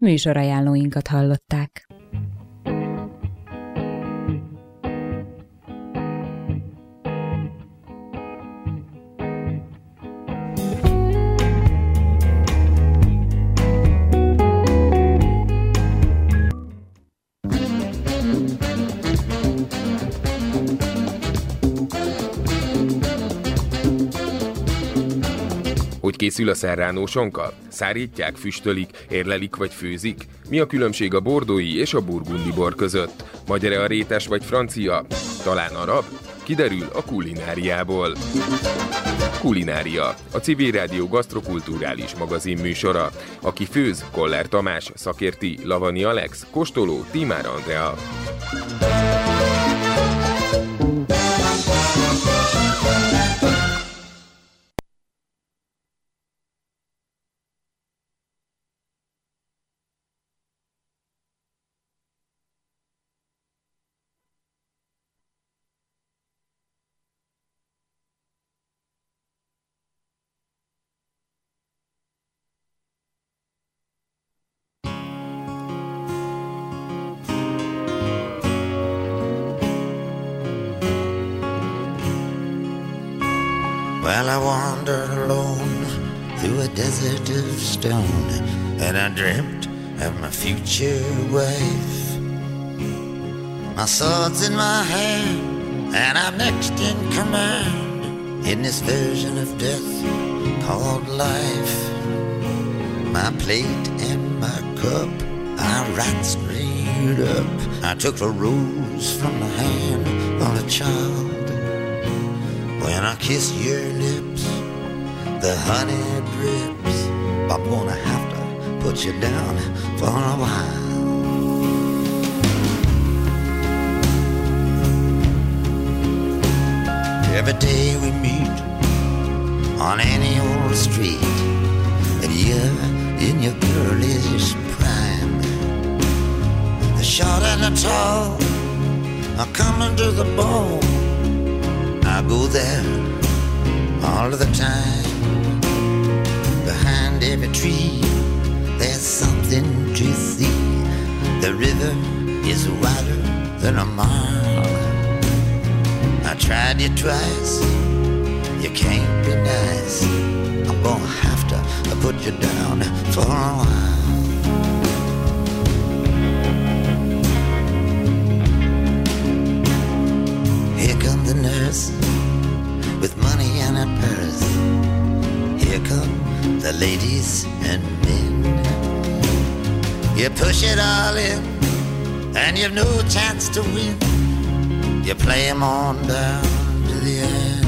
Műsorajánlóinkat hallották. Hogy készül a serrano sonka? Szárítják, füstölik, érlelik vagy főzik? Mi a különbség a bordói és a burgundi bor között? Magyar-e a rétes vagy francia? Talán arab? Kiderül a kulináriából. Kulinária, a Civil Rádió gasztrokulturális magazin műsora. Aki főz, Koller Tamás, szakérti, Lavani Alex, kóstoló, Tímár Andrea. Well, I wandered alone through a desert of stone, and I dreamt of my future wife. My sword's in my hand, and I'm next in command in this version of death called life. My plate and my cup, I right straight up. I took the rose from the hand of a child. When I kiss your lips, the honey drips. I'm gonna have to put you down for a while. Every day we meet on any old street, and you're in your girlish prime. The short and the tall are coming to the ball. I go there all of the time. Behind every tree there's something to see. The river is wider than a mile. I tried you twice, you can't be nice. I'm gonna have to put you down for a while. Here come the nurse with money in her purse. Here come the ladies and men. You push it all in, and you've no chance to win. You play 'em on down to the end.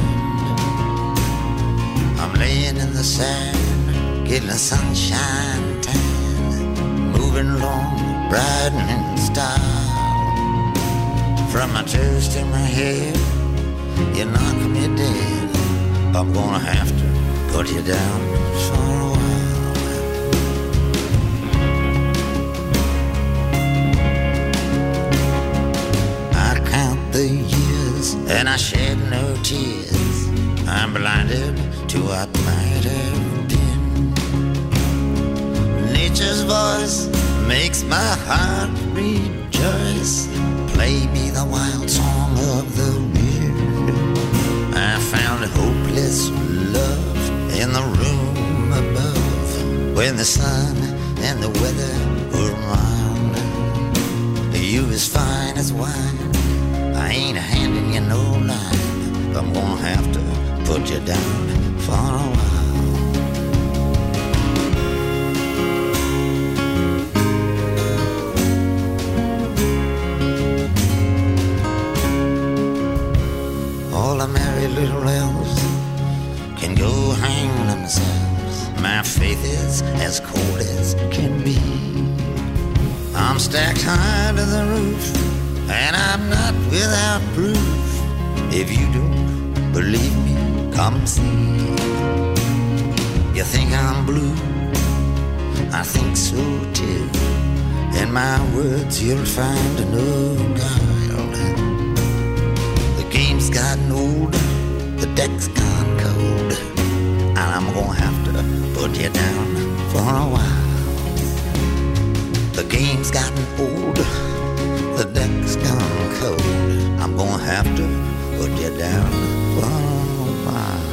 I'm laying in the sand, getting the sunshine tan, moving along, bright and in style. From my toes to my head, you knock me dead. I'm gonna have to put you down for a while. I count the years and I shed no tears. I'm blinded to what might have been. Nature's voice makes my heart rejoice. Play me the wild song of the wind. I found hopeless love in the room above, when the sun and the weather were mild. You as fine as wine, I ain't handing you no line. I'm gonna have to put you down for a while. All the merry little elves can go hang themselves. My faith is as cold as can be. I'm stacked high to the roof, and I'm not without proof. If you don't believe me, come see. You think I'm blue? I think so too. In my words you'll find no guile. The game's gotten old, the deck's gone cold, and I'm gonna have to put you down for a while. The game's gotten old, the deck's gone cold. I'm gonna have to put you down for a while.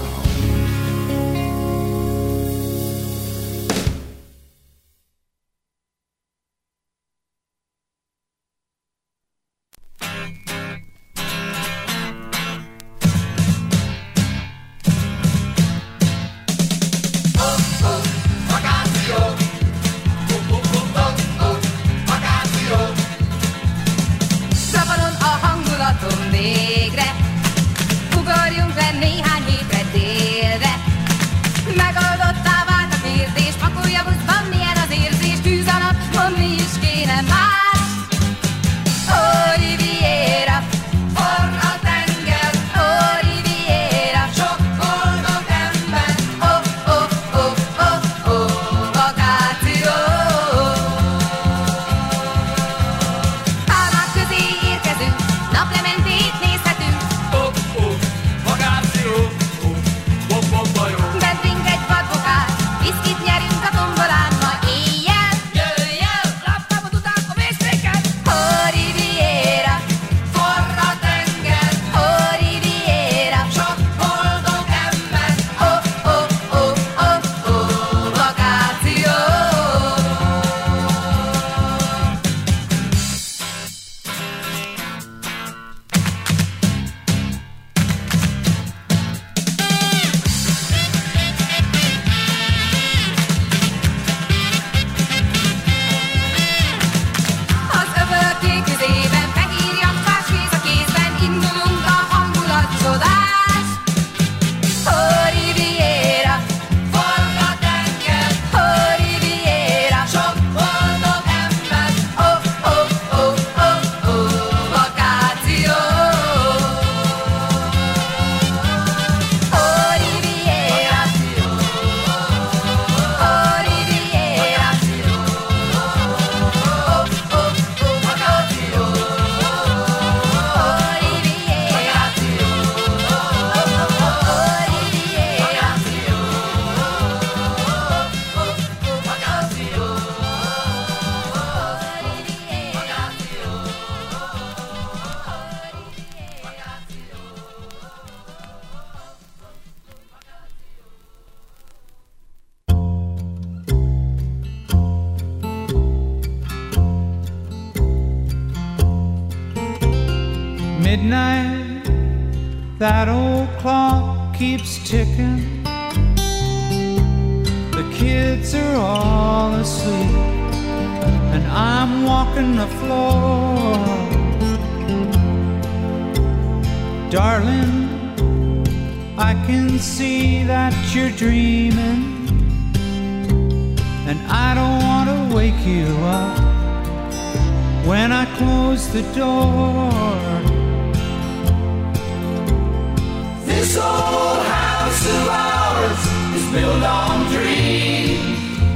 Midnight, that old clock keeps ticking. The kids are all asleep, and I'm walking the floor. Darling, I can see that you're dreaming, and I don't want to wake you up when I close the door. This old house of ours is built on dreams,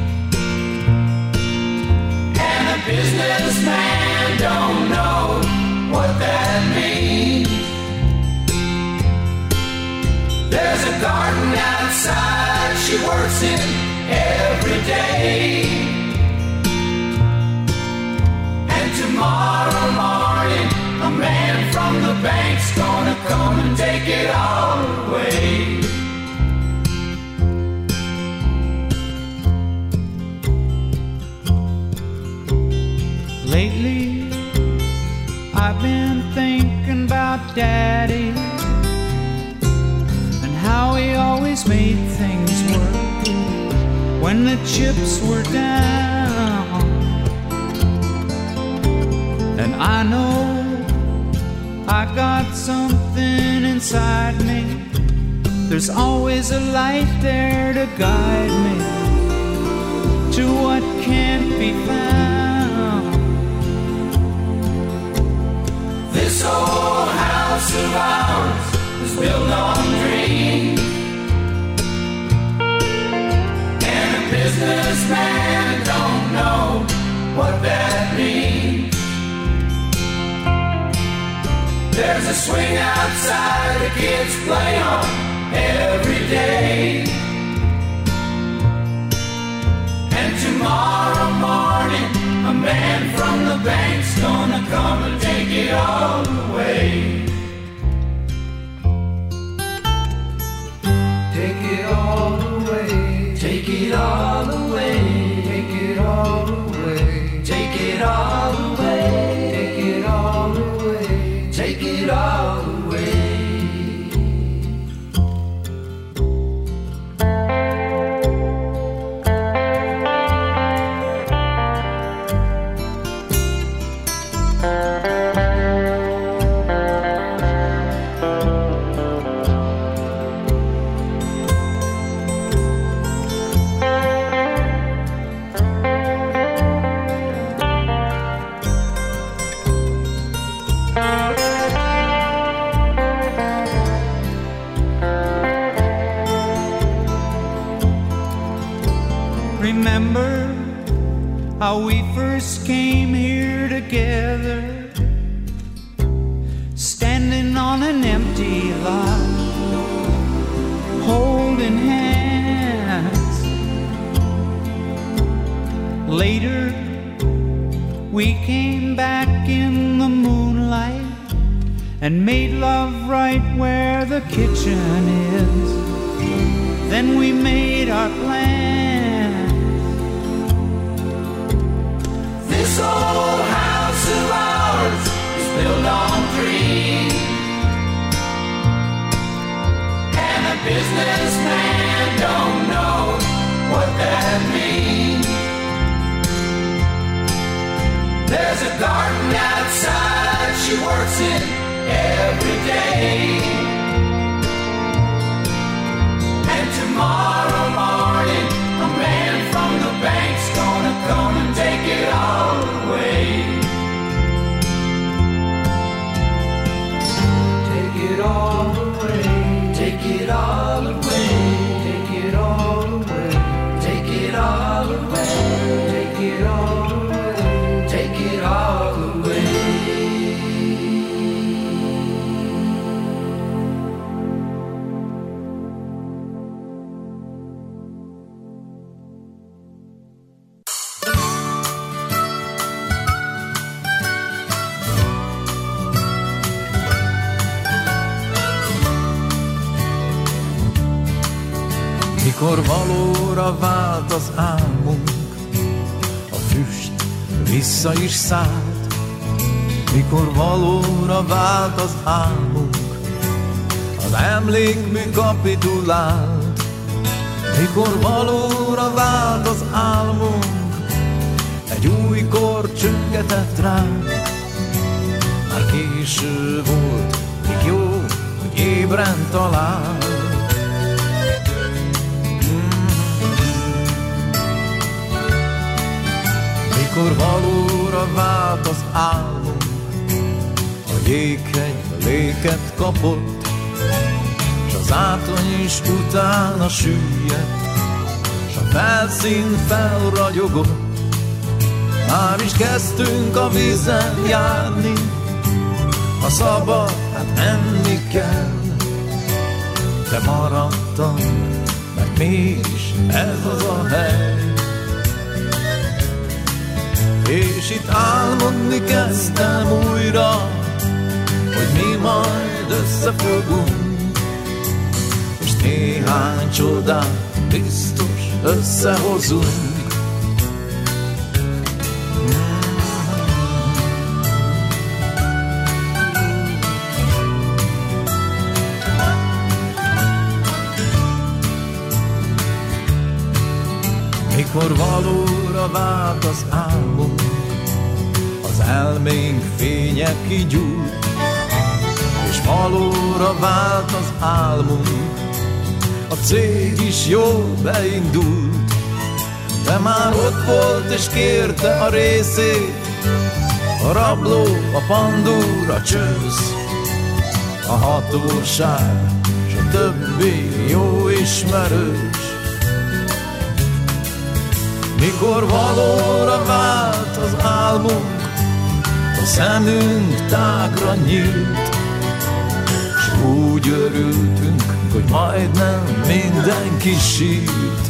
and a businessman don't know what that means. There's a garden outside she works in every day, and tomorrow morning a man from the bank's gonna come and take it all away. Lately, I've been thinking about Daddy and how he always made things work when the chips were down. And I know I got something inside me. There's always a light there to guide me to what can't be found. This old house of ours is built on dreams, and a businessman don't know what that means. There's a swing outside the kids play on every day, and tomorrow morning a man gonna come and take it all away. Take it all away. Take it all away. Take it all away. Take it all away. Take it all away. Take it all away. Remember how we first came here together, standing on an empty lot, holding hands. Later, we came back in the moonlight and made love right where the kitchen is. Then we made our plans. This old house of ours is built on dreams, and a businessman don't know what that means. There's a garden outside she works in every day, and tomorrow morning a man from the bank's gonna come and take it all away. Take it all away. Take it all away. Take it all away. Take it all away. Take it all away. Take it all away. Mikor valóra vált az álmunk, a füst vissza is szállt. Mikor valóra vált az álmunk, az emlékmű kapitulált. Mikor valóra vált az álmunk, egy új kor csöngetett ránk. Már késő volt, még jó, hogy ébren talál. Mikor valóra vált az álmunk, a jéghegy léket kapott, s az átony is utána süllyedt, s a felszín felragyogott. Már is kezdtünk a vízen járni, ha szabad, hát enni kell. De maradtam, mert mégis ez az a hely. És itt álmodni kezdtem újra, hogy mi majd összefogunk, és néhány csodát biztos összehozunk. Mikor valóra vált az álmunk, az elménk fénye kigyújt, és valóra vált az álmunk, a cég is jól beindult. De már ott volt és kérte a részét, a rabló, a pandúr, a csősz, a hatóság, s a többi jó ismerős. Mikor valóra vált az álmunk, a szemünk tágra nyílt, s úgy örültünk, hogy majdnem mindenki sírt.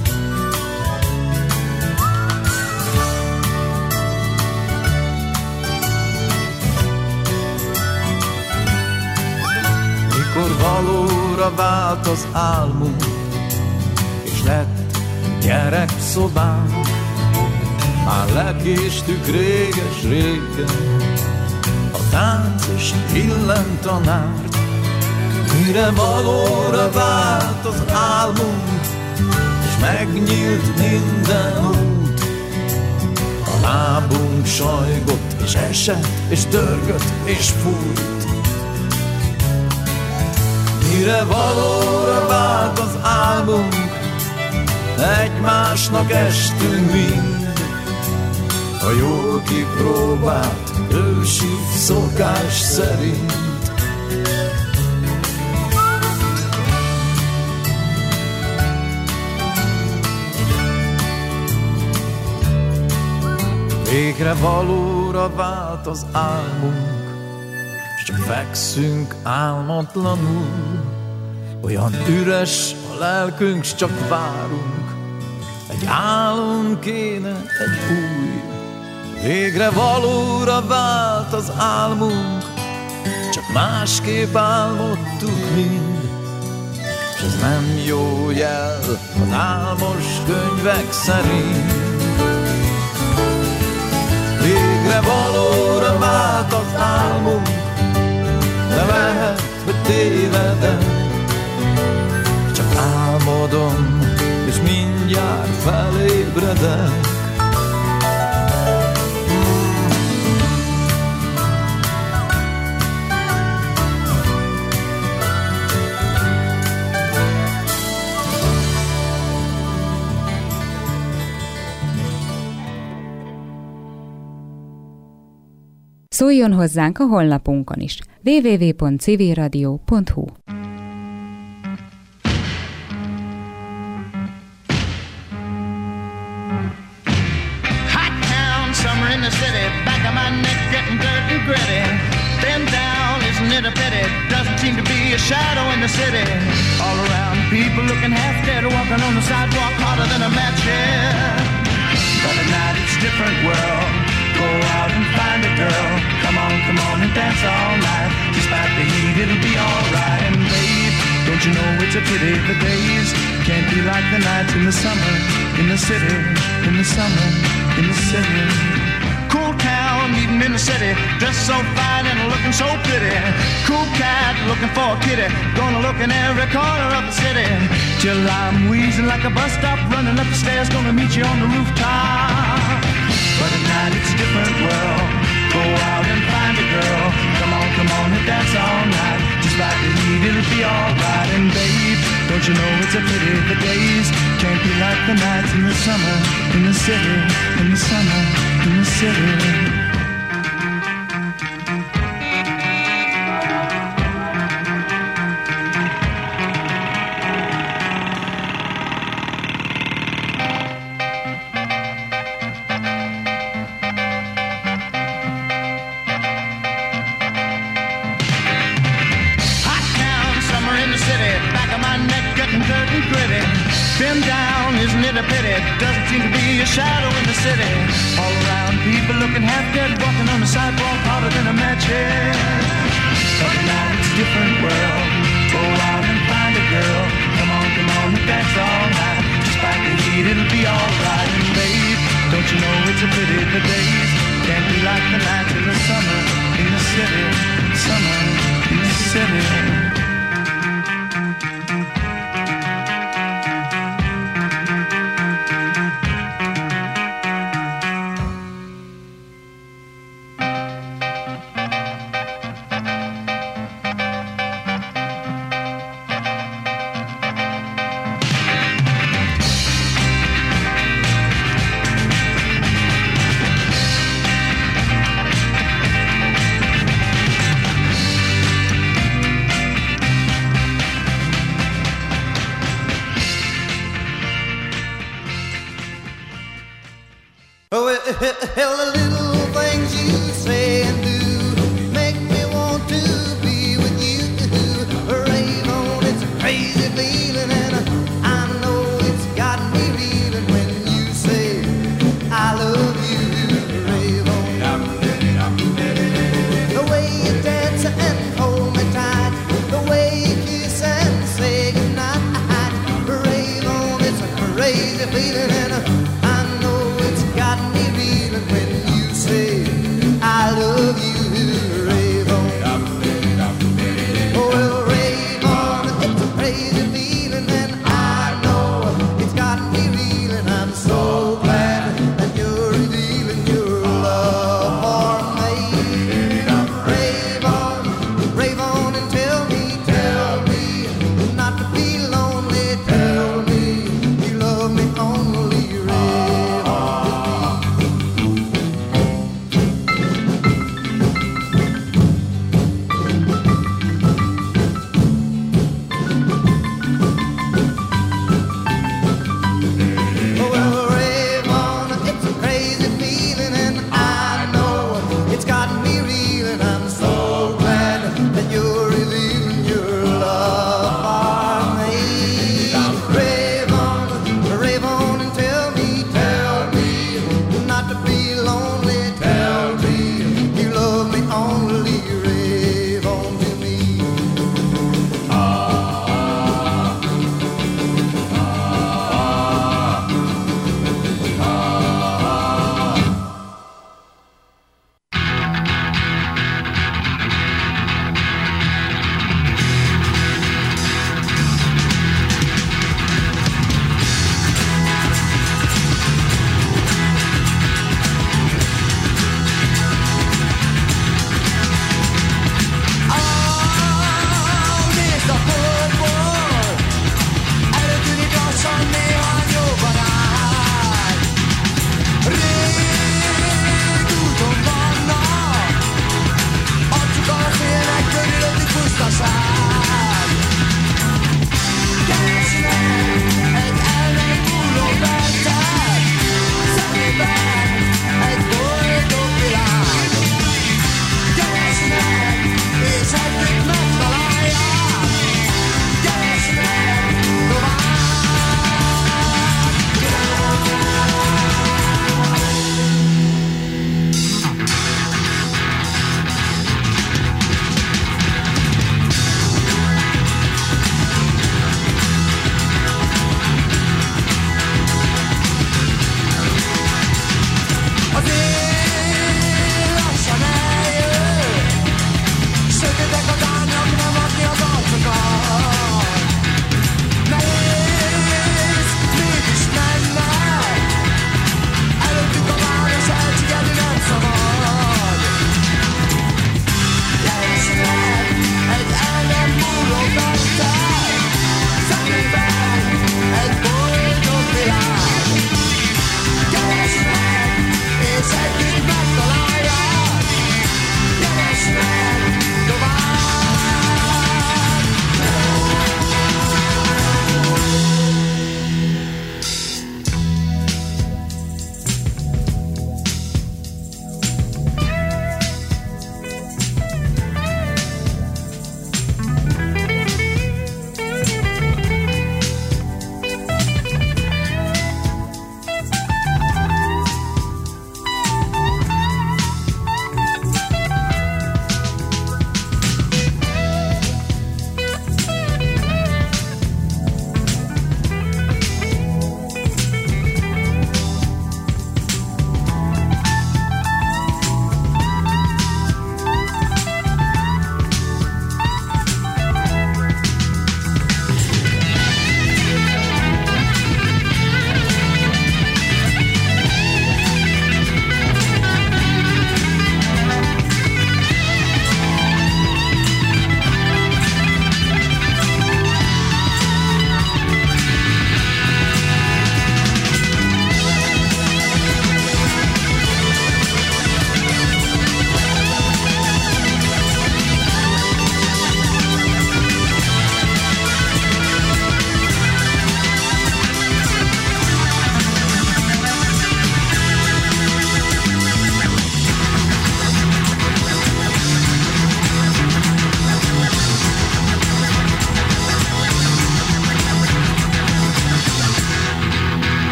valóra vált az álmunk, és lett gyerekszobám. Már lekéstük réges-régen a tánc és illemtanárt. Mire valóra vált az álmunk, és megnyílt minden út, a lábunk sajgott, és esett, és dörgött, és fújt. Mire valóra vált az álmunk, egymásnak estünk mind, a jól kipróbált ősi szokás szerint. Végre valóra vált az álmunk, s csak fekszünk álmatlanul. Olyan üres a lelkünk, s csak várunk, egy álom kéne, egy új. Végre valóra vált az álmunk, csak másképp álmodtuk mind, s ez nem jó jel az álmos könyvek szerint. Végre valóra vált az álmunk, de lehet, hogy tévedek, csak álmodom, és mindjárt felébredek. Szóljon hozzánk a honlapunkon is, www.civilradio.hu. Hot town, summer in the city, back of my neck getting dirt and gritty. Been down, isn't it a pity? Doesn't seem to be a shadow in the city. All around, people looking half dead, walking on the sidewalk harder than a match here. But at night it's a different world. Go out and find a girl. Come on and dance all night. Despite the heat, it'll be alright. And babe, don't you know it's a pity the days can't be like the nights in the summer, in the city, in the summer, in the city. Cool town, meeting in the city, dressed so fine and looking so pretty. Cool cat, looking for a kitty, gonna look in every corner of the city. Till I'm wheezing like a bus stop, running up the stairs, gonna meet you on the rooftop. But at night it's a different world. Go out and find a girl. Come on and dance all night. Just like the heat, it'll be alright. And babe, don't you know it's a pity the days can't be like the nights in the summer, in the city, in the summer, in the city. Been down, isn't it a pity? Doesn't seem to be a shadow in the city. All around, people looking half dead, walking on the sidewalk harder than a match head. But now it's a different world. Go out and find a girl. Come on and dance all night. Despite the heat, it'll be alright. And babe, don't you know it's a pity the days can't be like the nights in the summer, in the city, summer, in the city. Hell, the little things you say and do make me want to be with you. Rave on, it's a crazy feeling, and I know it's got me reeling when you say I love you. Rave on. The way you dance and hold me tight, the way you kiss and say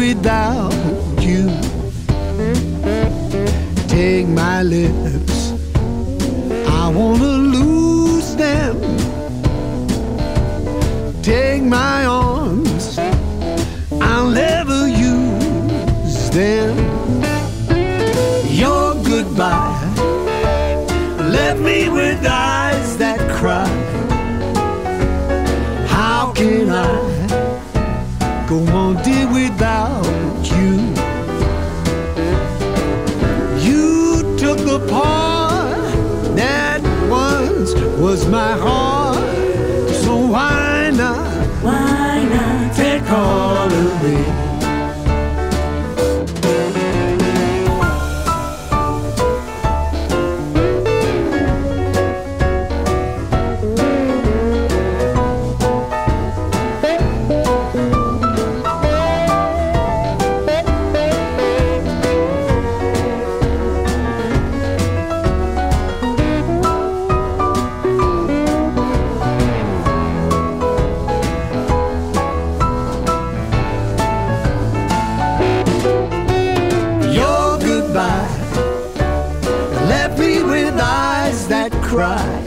without you. Take my lips, I wanna lose them. Take my arms, I'll never use them. Your goodbye left me with eyes that cry. How can I go on, dear, without you? You took the part that once was my heart, so why not? Why not take all of me? Cry.